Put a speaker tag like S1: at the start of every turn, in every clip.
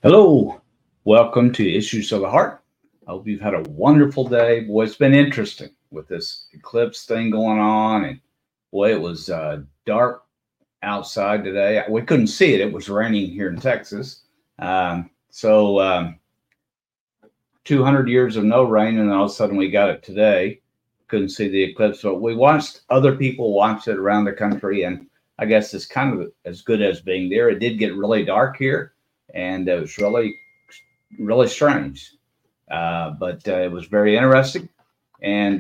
S1: Hello, welcome to Issues of the Heart. I hope you've had a wonderful day. Boy, it's been interesting with this eclipse thing going on, and boy, it was dark outside today. We couldn't see it; it was raining here in Texas. 200 years of no rain, and then all of a sudden we got it today. Couldn't see the eclipse, but we watched other people watch it around the country, and I guess it's kind of as good as being there. It did get really dark here, and it was really strange. But it was very interesting. And,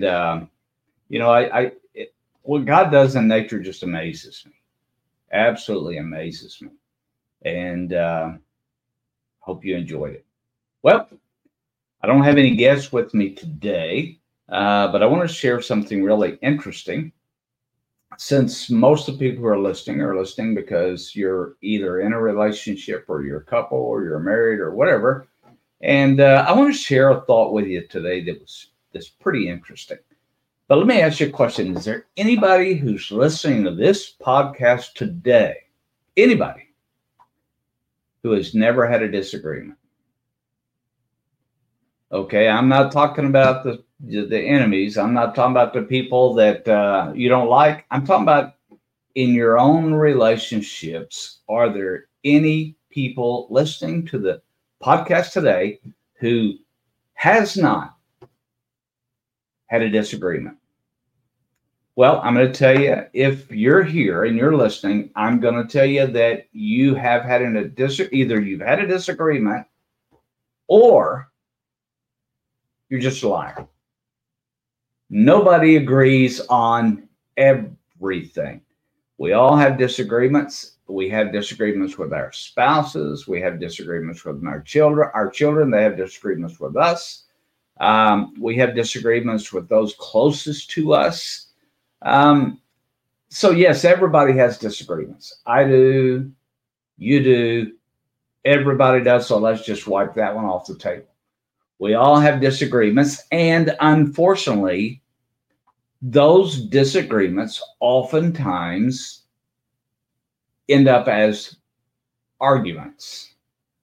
S1: what God does in nature just amazes me, absolutely amazes me. And hope you enjoyed it. Well, I don't have any guests with me today, but I want to share something really interesting. Since most of the people who are listening because you're either in a relationship or you're a couple or you're married or whatever. And I want to share a thought with you today that's pretty interesting. But let me ask you a question. Is there anybody who's listening to this podcast today, anybody who has never had a disagreement? Okay, I'm not talking about the enemies. I'm not talking about the people that you don't like. I'm talking about in your own relationships. Are there any people listening to the podcast today who has not had a disagreement? Well, I'm going to tell you, if you're here and you're listening, I'm going to tell you that you have had either you've had a disagreement or you're just a liar. Nobody agrees on everything. We all have disagreements. We have disagreements with our spouses. We have disagreements with our children. Our children, they have disagreements with us. We have disagreements with those closest to us. So yes, everybody has disagreements. I do. You do. Everybody does. So let's just wipe that one off the table. We all have disagreements, and unfortunately, those disagreements oftentimes end up as arguments.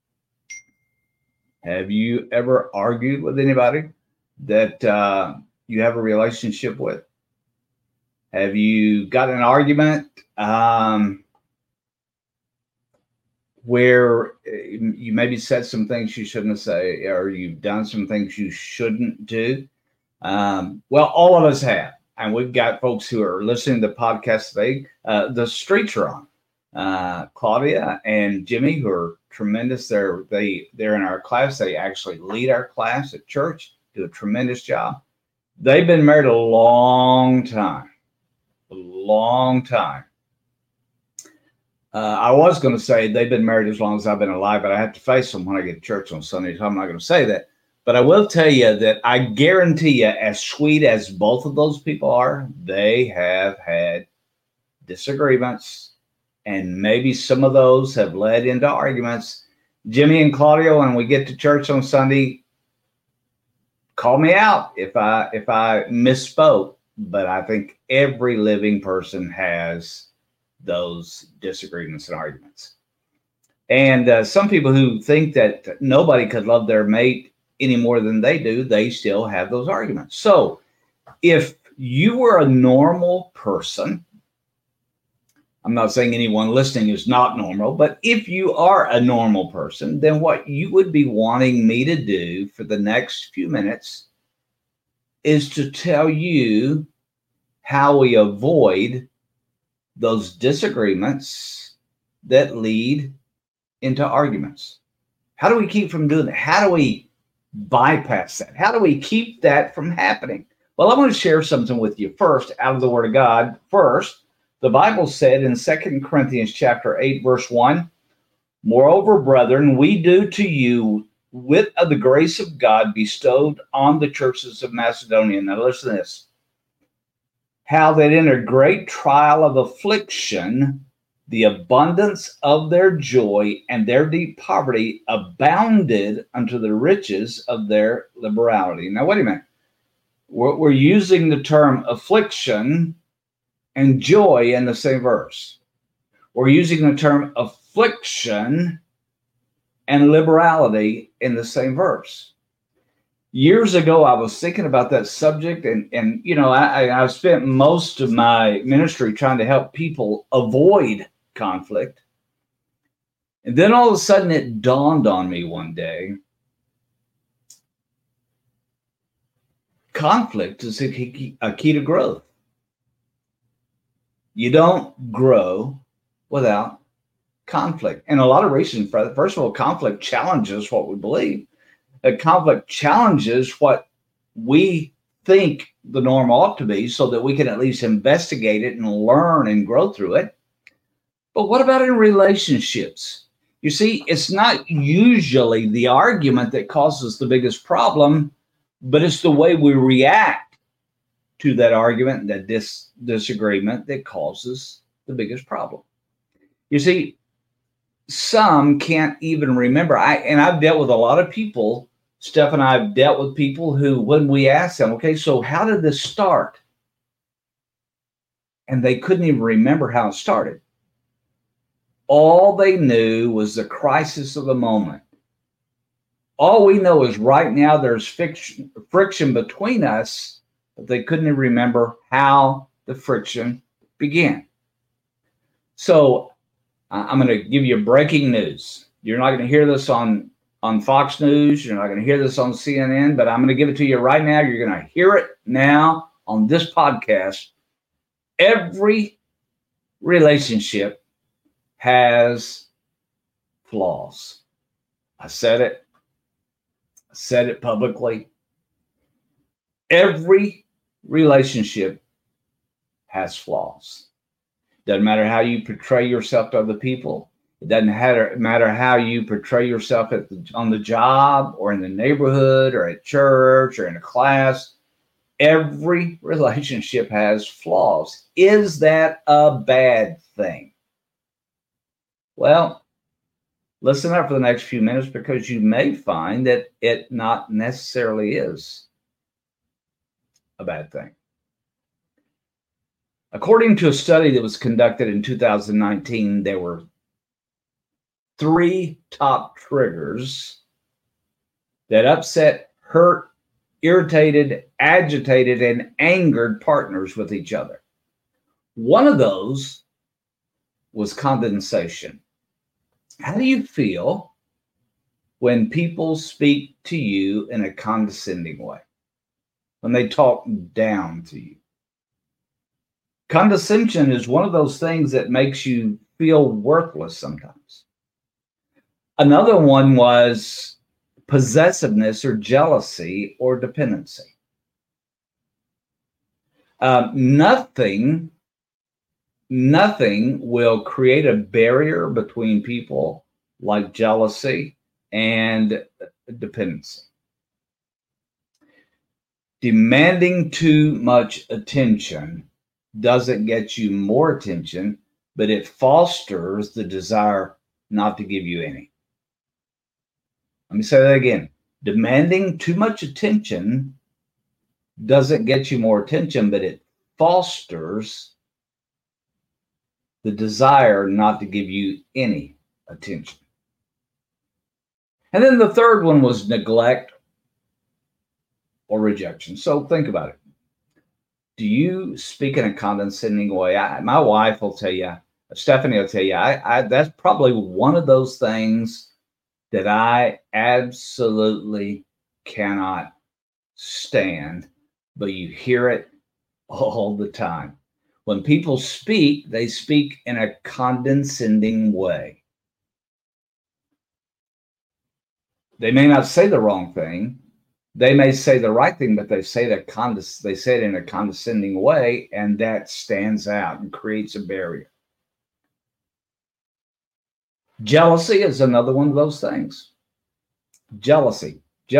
S1: Have you ever argued with anybody that you have a relationship with? Have you got an argument where you maybe said some things you shouldn't say, or you've done some things you shouldn't do? Well, all of us have. And we've got folks who are listening to the podcast today. The streets are on. Claudia and Jimmy, who are tremendous. They're in our class. They actually lead our class at church, do a tremendous job. They've been married a long time. I was going to say they've been married as long as I've been alive, but I have to face them when I get to church on Sunday, so I'm not going to say that. But I will tell you that I guarantee you, as sweet as both of those people are, they have had disagreements, and maybe some of those have led into arguments. Jimmy and Claudia, when we get to church on Sunday, call me out if I misspoke, but I think every living person has those disagreements and arguments. And some people who think that nobody could love their mate any more than they do, they still have those arguments. So if you were a normal person, I'm not saying anyone listening is not normal, but if you are a normal person, then what you would be wanting me to do for the next few minutes is to tell you how we avoid those disagreements that lead into arguments. How do we keep from doing that? How do we bypass that? How do we keep that from happening? Well, I want to share something with you first out of the Word of God. First, the Bible said in 2 Corinthians chapter 8, verse 1, "Moreover, brethren, we do to you wit of the grace of God bestowed on the churches of Macedonia." Now listen to this. "How that in a great trial of affliction, the abundance of their joy and their deep poverty abounded unto the riches of their liberality." Now, wait a minute. We're using the term affliction and joy in the same verse. We're using the term affliction and liberality in the same verse. Years ago, I was thinking about that subject, and you know, I've spent most of my ministry trying to help people avoid conflict. And then all of a sudden it dawned on me one day, conflict is a key to growth. You don't grow without conflict. And a lot of reasons for that. First of all, conflict challenges what we believe. Conflict challenges what we think the norm ought to be so that we can at least investigate it and learn and grow through it. But what about in relationships? You see, it's not usually the argument that causes the biggest problem, but it's the way we react to that argument, that disagreement that causes the biggest problem. You see, some can't even remember. I've dealt with a lot of people. Steph and I have dealt with people who, when we ask them, okay, so how did this start? And they couldn't even remember how it started. All they knew was the crisis of the moment. All we know is right now there's friction between us, but they couldn't even remember how the friction began. So I'm going to give you breaking news. You're not going to hear this on Fox News. You're not going to hear this on CNN, but I'm going to give it to you right now. You're going to hear it now on this podcast. Every relationship has flaws. I said it publicly. Every relationship has flaws. Doesn't matter how you portray yourself to other people. It doesn't matter how you portray yourself on the job or in the neighborhood or at church or in a class. Every relationship has flaws. Is that a bad thing? Well, listen up for the next few minutes because you may find that it not necessarily is a bad thing. According to a study that was conducted in 2019, there were 3 top triggers that upset, hurt, irritated, agitated, and angered partners with each other. One of those was condensation. How do you feel when people speak to you in a condescending way? When they talk down to you? Condescension is one of those things that makes you feel worthless sometimes. Another one was possessiveness or jealousy or dependency. Nothing will create a barrier between people like jealousy and dependency. Demanding too much attention doesn't get you more attention, but it fosters the desire not to give you any. Let me say that again. Demanding too much attention doesn't get you more attention, but it fosters the desire not to give you any attention. And then the third one was neglect or rejection. So think about it. Do you speak in a condescending way? My wife will tell you, Stephanie will tell you, that's probably one of those things that I absolutely cannot stand, but you hear it all the time. When people speak, they speak in a condescending way. They may not say the wrong thing. They may say the right thing, but they say it in a condescending way, and that stands out and creates a barrier. Jealousy is another one of those things. Jealousy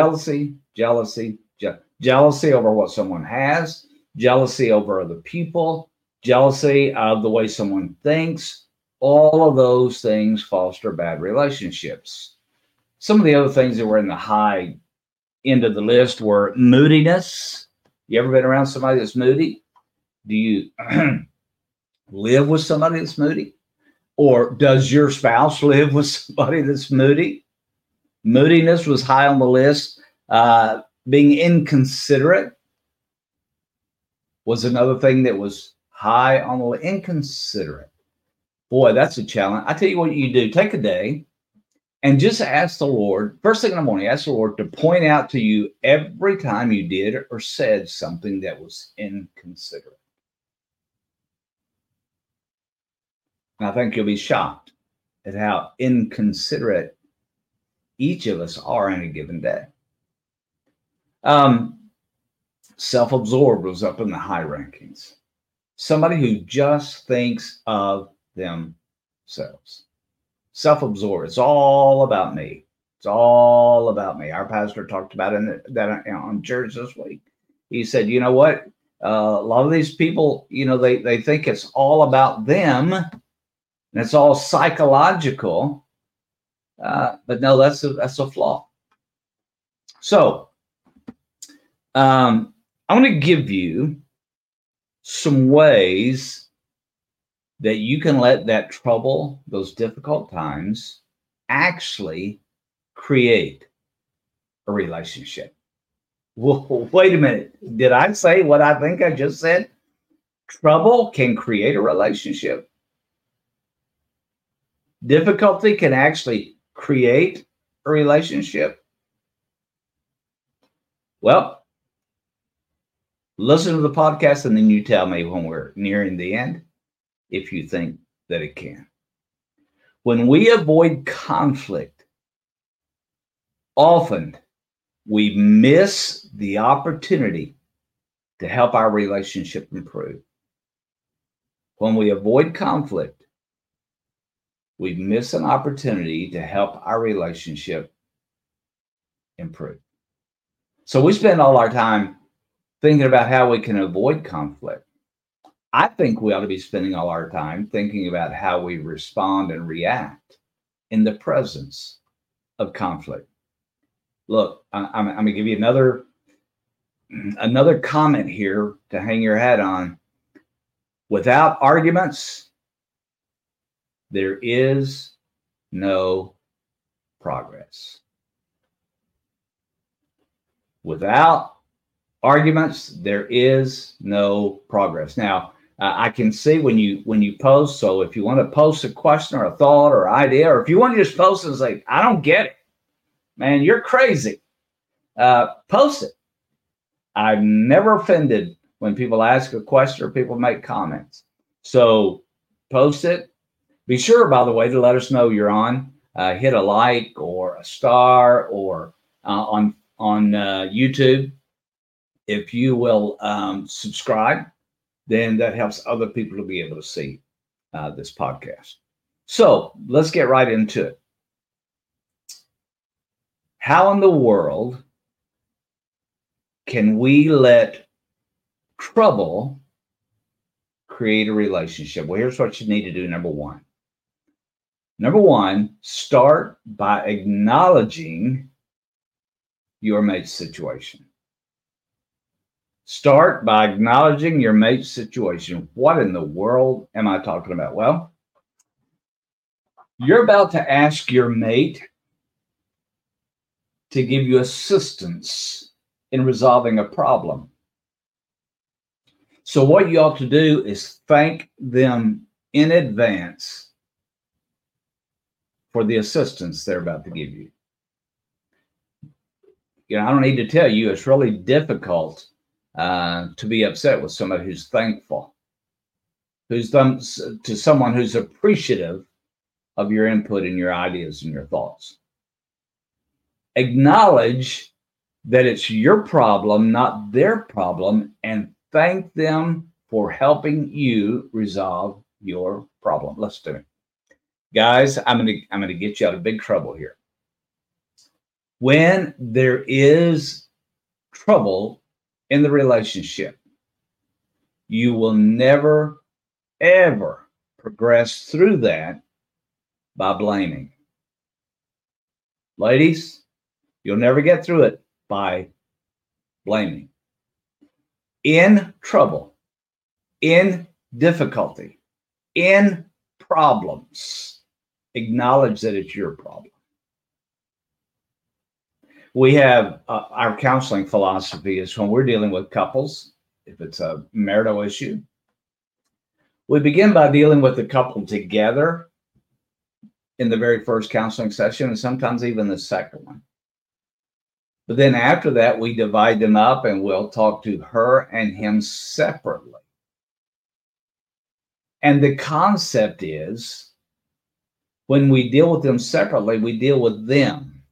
S1: over what someone has, jealousy over other people, jealousy of the way someone thinks. All of those things foster bad relationships. Some of the other things that were in the high end of the list were moodiness. You ever been around somebody that's moody? Do you live with somebody that's moody? Or does your spouse live with somebody that's moody? Moodiness was high on the list. Being inconsiderate was another thing that was high on the list. Inconsiderate. Boy, that's a challenge. I tell you what you do. Take a day and just ask the Lord, first thing in the morning, ask the Lord to point out to you every time you did or said something that was inconsiderate. And I think you'll be shocked at how inconsiderate each of us are in a given day. Self-absorbed was up in the high rankings. Somebody who just thinks of themselves. Self-absorbed. It's all about me. It's all about me. Our pastor talked about that on church this week. He said, you know what? A lot of these people, they think it's all about them, and it's all psychological. But no, that's a flaw. So I'm going to give you some ways that you can let that trouble, those difficult times, actually create a relationship. Well, wait a minute. Did I say what I think I just said? Trouble can create a relationship. Difficulty can actually create a relationship. Well, listen to the podcast and then you tell me when we're nearing the end if you think that it can. When we avoid conflict, often we miss the opportunity to help our relationship improve. When we avoid conflict, we miss an opportunity to help our relationship improve. So we spend all our time thinking about how we can avoid conflict. I think we ought to be spending all our time thinking about how we respond and react in the presence of conflict. Look, I'm going to give you another comment here to hang your hat on. Without arguments, there is no progress. Without arguments, there is no progress. Now, I can see when you post. So if you want to post a question or a thought or idea, or if you want to just post and say, I don't get it, man, you're crazy. Post it. I'm never offended when people ask a question or people make comments. So post it. Be sure, by the way, to let us know you're on. Hit a like or a star or on YouTube. If you will subscribe, then that helps other people to be able to see this podcast. So let's get right into it. How in the world can we let trouble create a relationship? Well, here's what you need to do. Number one, start by acknowledging your mate's situation. Start by acknowledging your mate's situation. What in the world am I talking about? Well, you're about to ask your mate to give you assistance in resolving a problem. So what you ought to do is thank them in advance for the assistance they're about to give you. I don't need to tell you, it's really difficult to be upset with somebody who's thankful, to someone who's appreciative of your input and your ideas and your thoughts. Acknowledge that it's your problem, not their problem, and thank them for helping you resolve your problem. Let's do it. Guys, I'm gonna get you out of big trouble here. When there is trouble in the relationship, you will never, ever progress through that by blaming. Ladies, you'll never get through it by blaming. In trouble, in difficulty, in problems, acknowledge that it's your problem. We have our counseling philosophy is when we're dealing with couples, if it's a marital issue, we begin by dealing with the couple together in the very first counseling session, and sometimes even the second one. But then after that, we divide them up and we'll talk to her and him separately. And the concept is when we deal with them separately, we deal with them,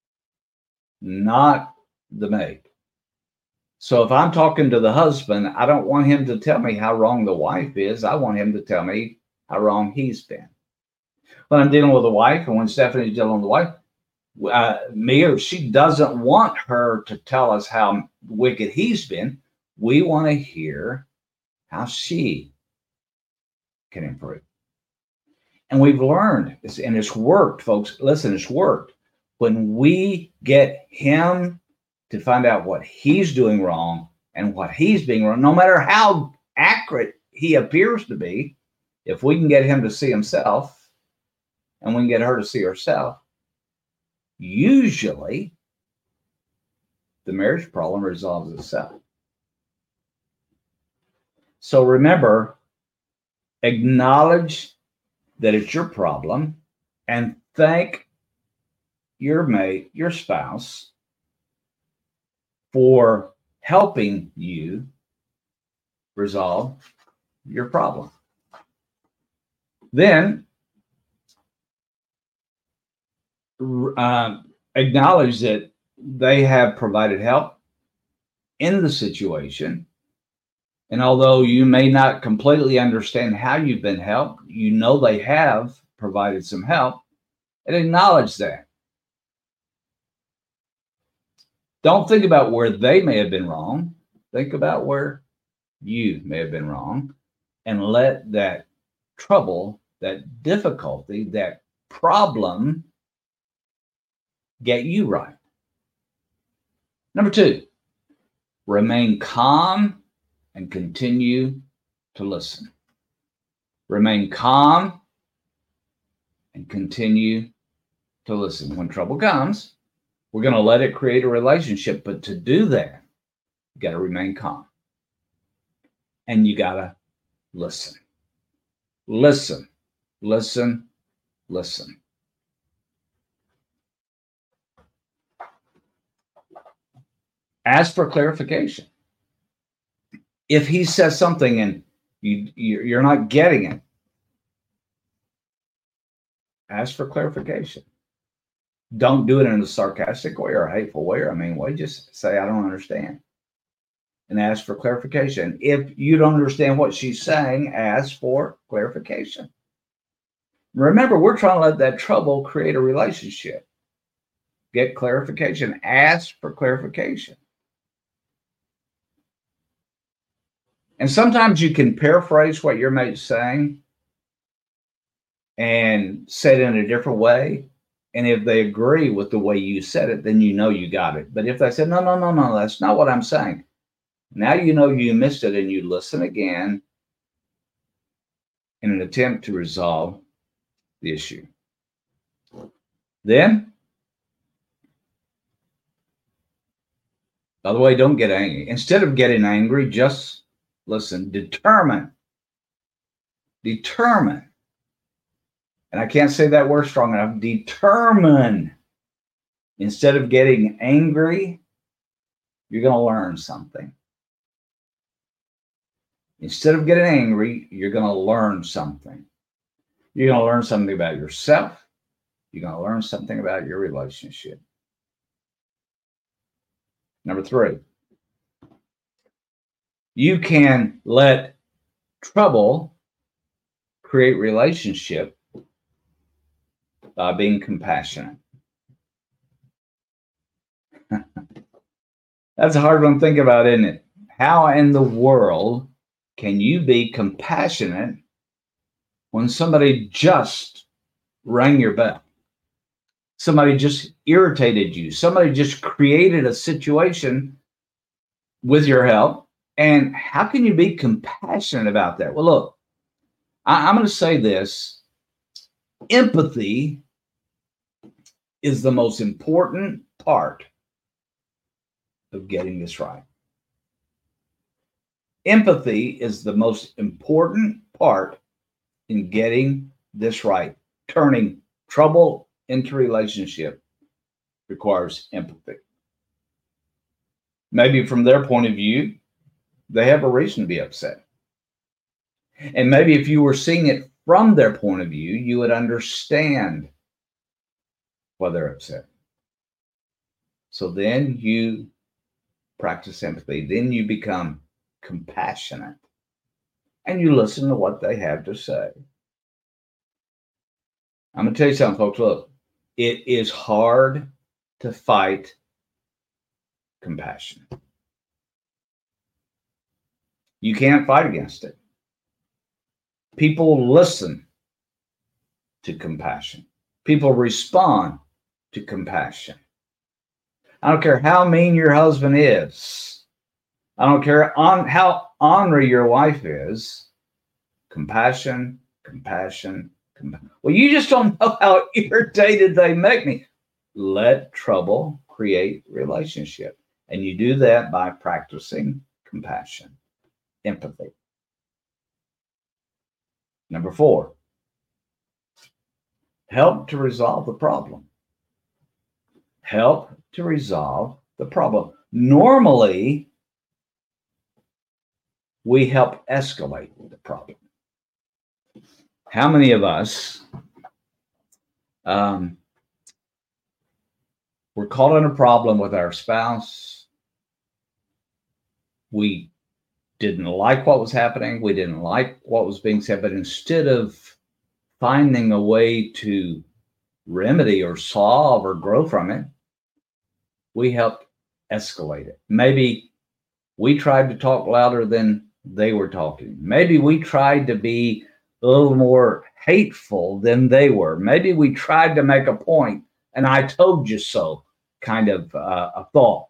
S1: not the mate. So if I'm talking to the husband, I don't want him to tell me how wrong the wife is. I want him to tell me how wrong he's been. When I'm dealing with a wife, and when Stephanie's dealing with the wife, me or she doesn't want her to tell us how wicked he's been. We want to hear how she can improve. And we've learned, and it's worked, folks. Listen, it's worked. When we get him to find out what he's doing wrong and what he's being wrong, no matter how accurate he appears to be, if we can get him to see himself and we can get her to see herself, usually the marriage problem resolves itself. So remember, acknowledge that it's your problem and thank your mate, your spouse, for helping you resolve your problem. Then acknowledge that they have provided help in the situation. And although you may not completely understand how you've been helped, you know they have provided some help, and acknowledge that. Don't think about where they may have been wrong. Think about where you may have been wrong, and let that trouble, that difficulty, that problem get you right. Number 2, remain calm and continue to listen. Remain calm and continue to listen. When trouble comes, we're going to let it create a relationship. But to do that, you got to remain calm. And you got to listen. Listen, listen, listen. Ask for clarification. If he says something and you're not getting it, ask for clarification. Don't do it in a sarcastic way or a hateful way or a mean way. Just say, I don't understand. And ask for clarification. If you don't understand what she's saying, ask for clarification. Remember, we're trying to let that trouble create a relationship. Get clarification. Ask for clarification. And sometimes you can paraphrase what your mate's saying and say it in a different way. And if they agree with the way you said it, then you know you got it. But if they said, no, that's not what I'm saying, now you know you missed it, and you listen again in an attempt to resolve the issue. Then, by the way, don't get angry. Instead of getting angry, just listen. Determine. And I can't say that word strong enough. Determine. Instead of getting angry, you're going to learn something. Instead of getting angry, you're going to learn something. You're going to learn something about yourself. You're going to learn something about your relationship. Number 3, you can let trouble create relationship by being compassionate. That's a hard one to think about, isn't it? How in the world can you be compassionate when somebody just rang your bell? Somebody just irritated you. Somebody just created a situation with your help. And how can you be compassionate about that? Well, look, I'm going to say this. Empathy is the most important part of getting this right. Empathy is the most important part in getting this right. Turning trouble into relationship requires empathy. Maybe from their point of view, they have a reason to be upset. And maybe if you were seeing it from their point of view, you would understand why they're upset. So then you practice empathy. Then you become compassionate. And you listen to what they have to say. I'm going to tell you something, folks. Look, it is hard to fight compassion. You can't fight against it. People listen to compassion. People respond to compassion. I don't care how mean your husband is. I don't care how ornery your wife is. Compassion. Well, you just don't know how irritated they make me. Let trouble create relationship. And you do that by practicing compassion, empathy. Number 4, help to resolve the problem. Help to resolve the problem. Normally, we help escalate the problem. How many of us were caught in a problem with our spouse? We didn't like what was happening. We didn't like what was being said. But instead of finding a way to remedy or solve or grow from it, we helped escalate it. Maybe we tried to talk louder than they were talking. Maybe we tried to be a little more hateful than they were. Maybe we tried to make a point, and I told you so kind of a thought.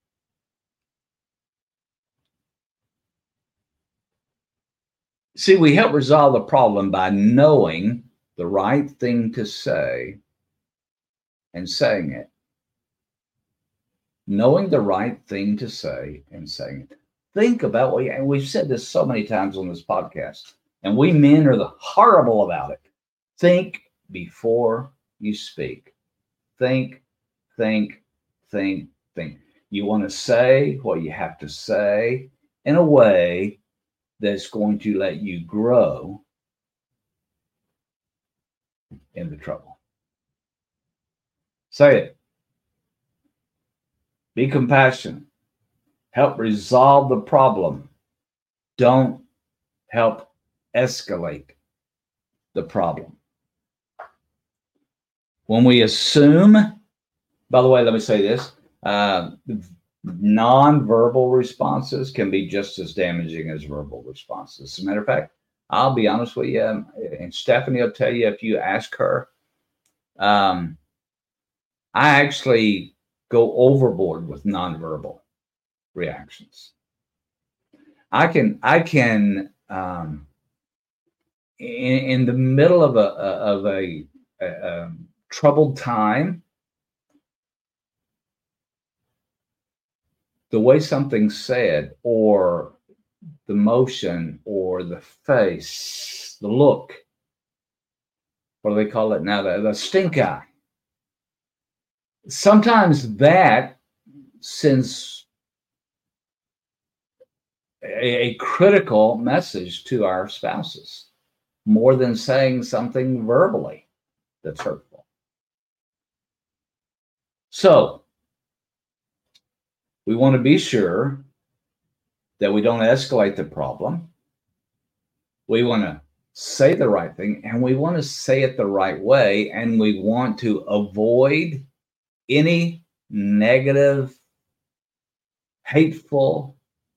S1: See, we help resolve the problem by knowing the right thing to say and saying it. Knowing the right thing to say and saying it. Think about and we've said this so many times on this podcast, and we men are the horrible about it. Think before you speak. Think. You want to say what you have to say in a way that's going to let you grow in the trouble. Say it. Be compassionate. Help resolve the problem. Don't help escalate the problem. When we assume, by the way, let me say this, nonverbal responses can be just as damaging as verbal responses. As a matter of fact, I'll be honest with you, and Stephanie will tell you if you ask her, I actually go overboard with nonverbal reactions. I can in the middle of a troubled time, the way something's said, or the motion, or the face, the look, what do they call it now? The stink eye. Sometimes that sends a critical message to our spouses more than saying something verbally that's hurtful. So we want to be sure that we don't escalate the problem. We want to say the right thing, and we want to say it the right way, and we want to avoid any negative, hateful.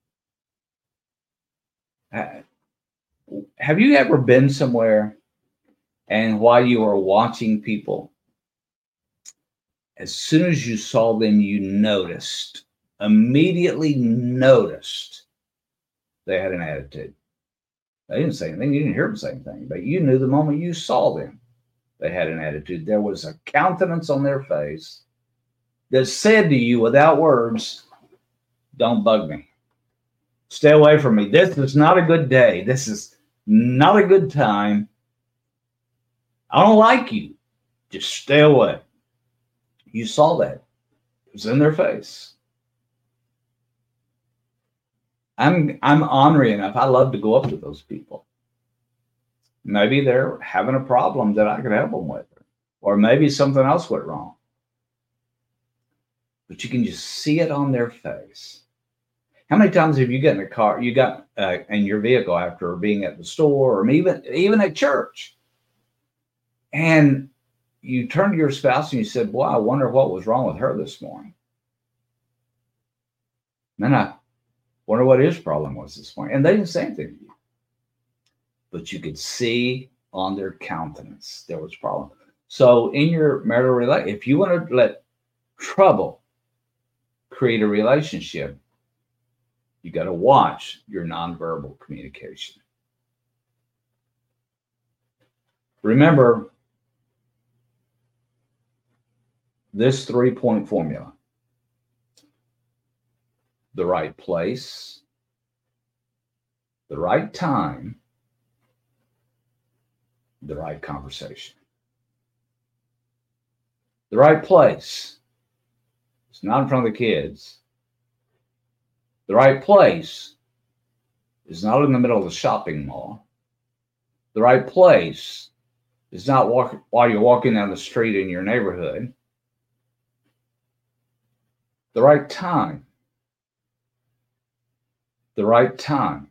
S1: Have you ever been somewhere and while you were watching people, as soon as you saw them, you immediately noticed they had an attitude? They didn't say anything. You didn't hear them say anything, but you knew the moment you saw them, they had an attitude. There was a countenance on their face that said to you without words, don't bug me. Stay away from me. This is not a good day. This is not a good time. I don't like you. Just stay away. You saw that. It was in their face. I'm ornery enough. I love to go up to those people. Maybe they're having a problem that I could help them with, or maybe something else went wrong. But you can just see it on their face. How many times have you got in a car, you got in your vehicle after being at the store or even at church, and you turned to your spouse and you said, boy, I wonder what was wrong with her this morning. Then I wonder what his problem was this morning. And they didn't say anything to you. But you could see on their countenance there was a problem. So in your marital relationship, if you want to let trouble create a relationship, you got to watch your nonverbal communication. Remember this 3-point formula: the right place, the right time, the right conversation. The right place. It's not in front of the kids. The right place is not in the middle of the shopping mall. The right place is not while you're walking down the street in your neighborhood. The right time. The right time.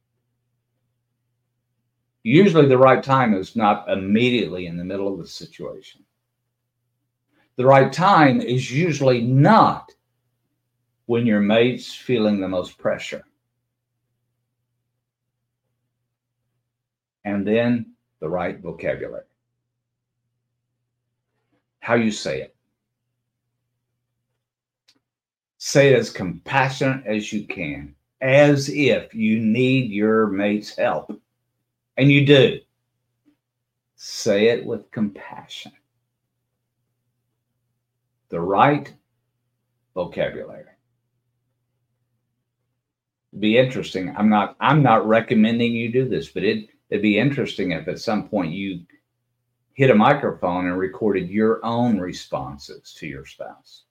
S1: Usually the right time is not immediately in the middle of the situation. The right time is usually not when your mate's feeling the most pressure. And then the right vocabulary. How you say it. Say it as compassionate as you can, as if you need your mate's help. And you do. Say it with compassion. The right vocabulary. It'd be interesting. I'm not recommending you do this, but it'd be interesting if at some point you hit a microphone and recorded your own responses to your spouse.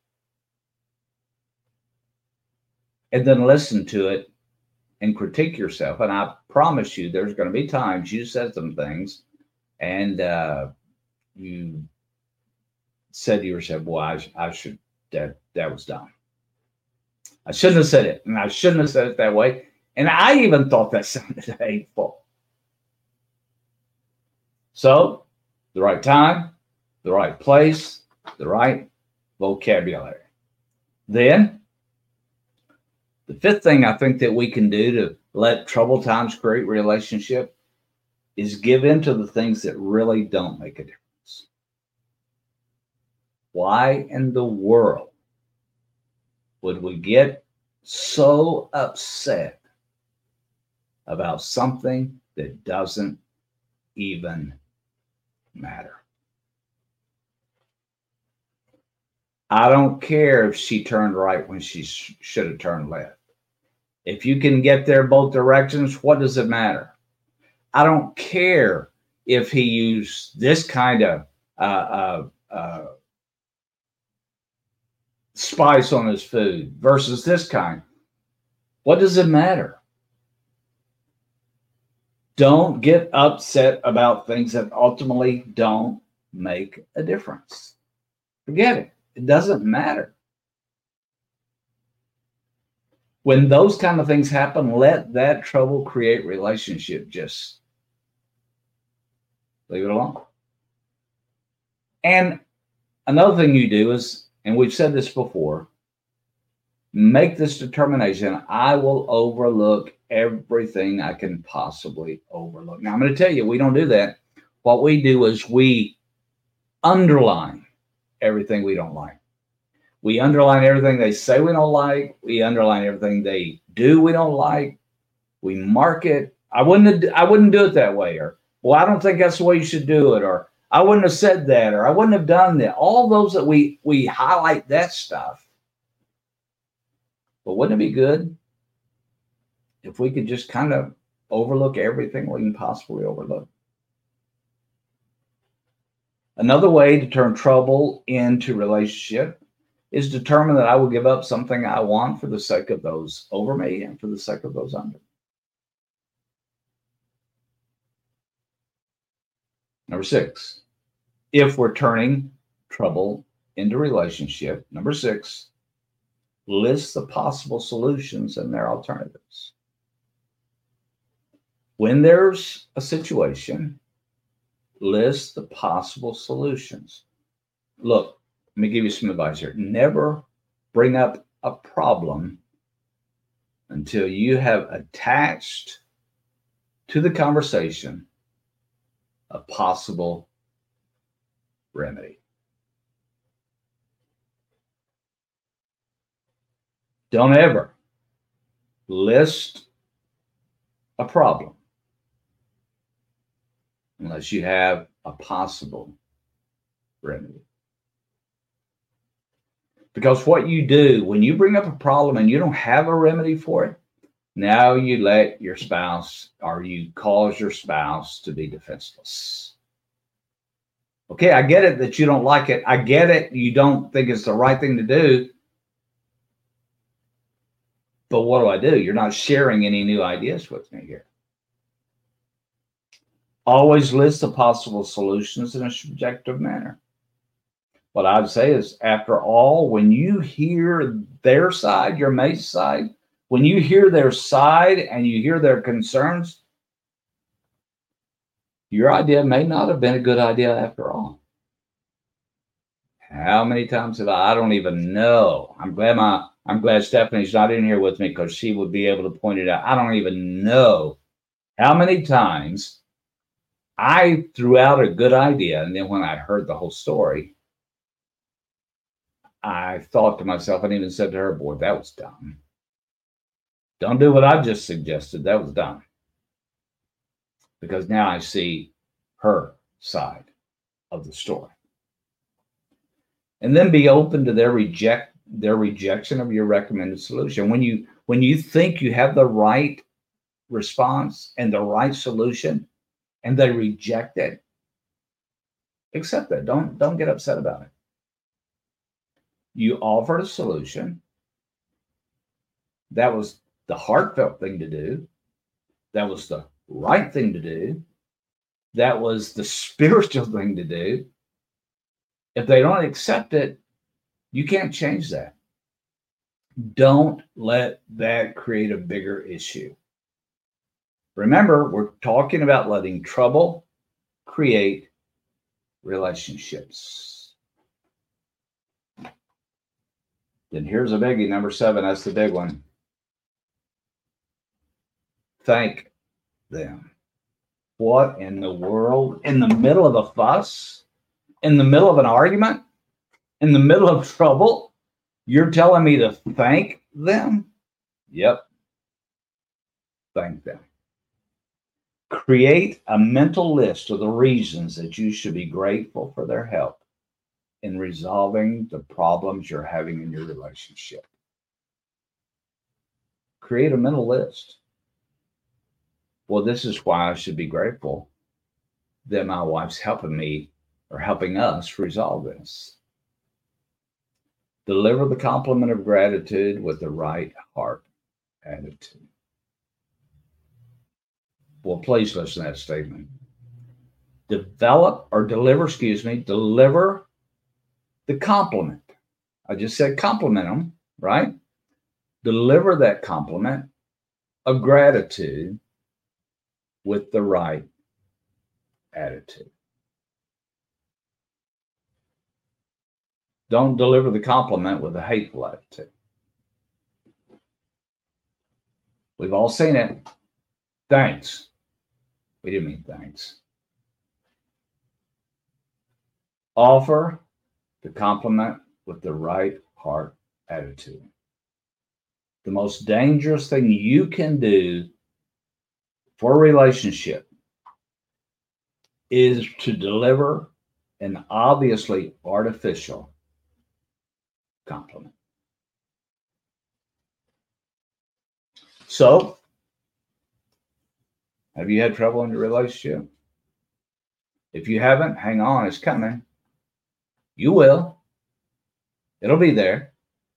S1: And then listen to it and critique yourself. And I promise you, there's going to be times you said some things and you said to yourself, boy, I should, that was dumb. I shouldn't have said it. And I shouldn't have said it that way. And I even thought that sounded hateful. So, the right time, the right place, the right vocabulary. Then, the fifth thing I think that we can do to let troubled times create relationship is give in to the things that really don't make a difference. Why in the world would we get so upset about something that doesn't even matter? I don't care if she turned right when she should have turned left. If you can get there both directions, what does it matter? I don't care if he used this kind of spice on his food versus this kind. What does it matter? Don't get upset about things that ultimately don't make a difference. Forget it. It doesn't matter. When those kind of things happen, let that trouble create relationship. Just leave it alone. And another thing you do is, and we've said this before, make this determination: I will overlook everything I can possibly overlook. Now, I'm going to tell you, we don't do that. What we do is we underline everything we don't like. We underline everything they say we don't like. We underline everything they do we don't like. We mark it. I wouldn't do it that way. Or, well, I don't think that's the way you should do it. Or, I wouldn't have said that. Or, I wouldn't have done that. All those that we highlight that stuff. But wouldn't it be good if we could just kind of overlook everything we can possibly overlook? Another way to turn trouble into relationship is determine that I will give up something I want for the sake of those over me and for the sake of those under. Number 6, if we're turning trouble into relationship, number 6, list the possible solutions and their alternatives. When there's a situation, list the possible solutions. Look, let me give you some advice here. Never bring up a problem until you have attached to the conversation a possible remedy. Don't ever list a problem unless you have a possible remedy. Because what you do when you bring up a problem and you don't have a remedy for it, now you let your spouse or you cause your spouse to be defenseless. Okay, I get it that you don't like it. I get it. You don't think it's the right thing to do. But what do? You're not sharing any new ideas with me here. Always list the possible solutions in a subjective manner. What I'd say is, after all, when you hear their side, your mate's side, when you hear their side and you hear their concerns, your idea may not have been a good idea after all. How many times have I don't even know. I'm glad Stephanie's not in here with me because she would be able to point it out. I don't even know how many times I threw out a good idea, and then when I heard the whole story, I thought to myself and even said to her, boy, that was dumb. Don't do what I just suggested. That was dumb. Because now I see her side of the story. And then be open to their rejection of your recommended solution. When you think you have the right response and the right solution and they reject it, accept that. Don't get upset about it. You offered a solution. That was the heartfelt thing to do. That was the right thing to do. That was the spiritual thing to do. If they don't accept it, you can't change that. Don't let that create a bigger issue. Remember, we're talking about letting trouble create relationships. Then here's a biggie, number 7. That's the big one. Thank them. What in the world? In the middle of a fuss? In the middle of an argument? In the middle of trouble? You're telling me to thank them? Yep. Thank them. Create a mental list of the reasons that you should be grateful for their help in resolving the problems you're having in your relationship. Create a mental list. Well, this is why I should be grateful that my wife's helping me or helping us resolve this. Deliver the compliment of gratitude with the right heart attitude. Well, please listen to that statement. Deliver the compliment. I just said compliment them, right? Deliver that compliment of gratitude with the right attitude. Don't deliver the compliment with a hateful attitude. We've all seen it. Thanks. We didn't mean thanks. Offer the compliment with the right heart attitude. The most dangerous thing you can do for a relationship is to deliver an obviously artificial compliment. So, have you had trouble in your relationship? If you haven't, hang on, it's coming. You will. It'll be there.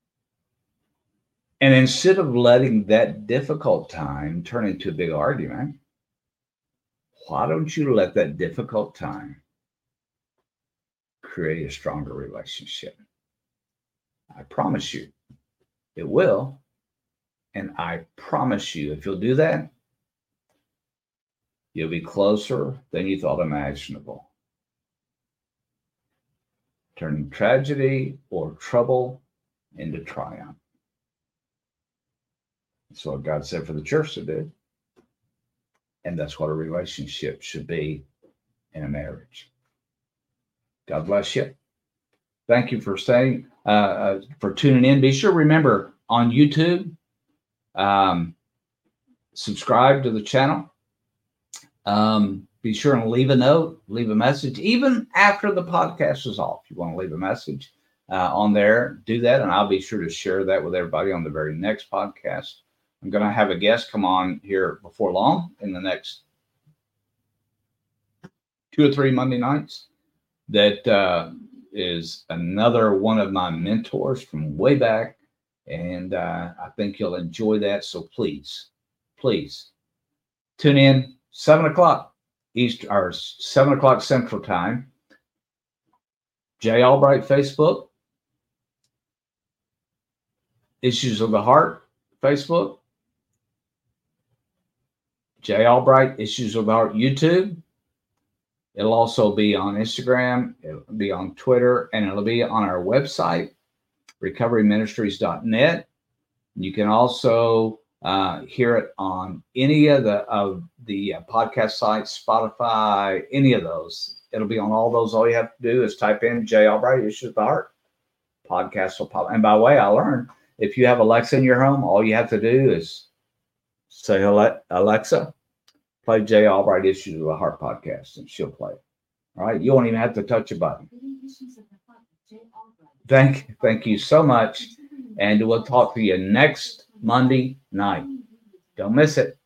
S1: And instead of letting that difficult time turn into a big argument, why don't you let that difficult time create a stronger relationship? I promise you, it will. And I promise you, if you'll do that, you'll be closer than you thought imaginable. Turning tragedy or trouble into triumph. That's what God said for the church to do. And that's what a relationship should be in a marriage. God bless you. Thank you for staying, for tuning in. Be sure to remember on YouTube, subscribe to the channel. Be sure and leave a note, leave a message, even after the podcast is off. You want to leave a message on there, do that. And I'll be sure to share that with everybody on the very next podcast. I'm going to have a guest come on here before long in the next 2 or 3 Monday nights. That is another one of my mentors from way back. And I think you'll enjoy that. So please tune in 7 o'clock East or 7 o'clock Central Time. Jay Albright Facebook. Issues of the Heart Facebook. Jay Albright Issues of the Heart YouTube. It'll also be on Instagram. It'll be on Twitter, and it'll be on our website, recoveryministries.net. You can also hear it on any of the podcast sites, Spotify, any of those. It'll be on all those. All you have to do is type in Jay Albright Issues of the Heart. Podcast will pop. And by the way, I learned if you have Alexa in your home, all you have to do is say, Alexa, play Jay Albright Issues of the Heart podcast, and she'll play it. All right. You won't even have to touch a button. Thank you so much. And we'll talk to you next Monday night. Don't miss it.